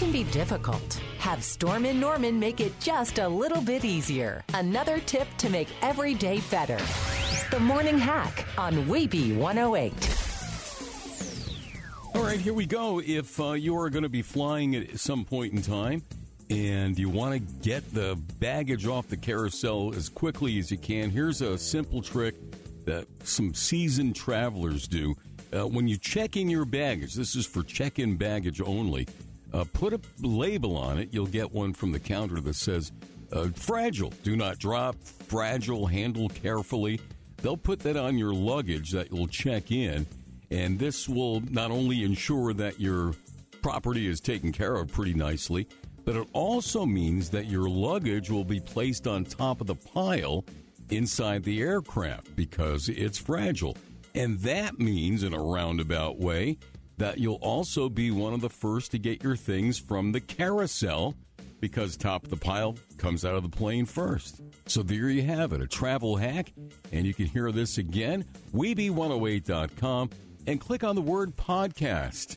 can be difficult. Have Storm & Norman make it just a little bit easier. Another tip to make every day better. The Morning Hack on Weeby 108. All right, here we go. If you are going to be flying at some point in time and you want to get the baggage off the carousel as quickly as you can, here's a simple trick that some seasoned travelers do. When you check in your baggage, this is for check-in baggage only, put a label on it. You'll get one from the counter that says, fragile, do not drop, fragile, handle carefully. They'll put that on your luggage that you'll check in, and this will not only ensure that your property is taken care of pretty nicely, but it also means that your luggage will be placed on top of the pile inside the aircraft because it's fragile. And that means, in a roundabout way, that you'll also be one of the first to get your things from the carousel because top of the pile comes out of the plane first. So there you have it, a travel hack. And you can hear this again, Weeby108.com, and click on the word podcast.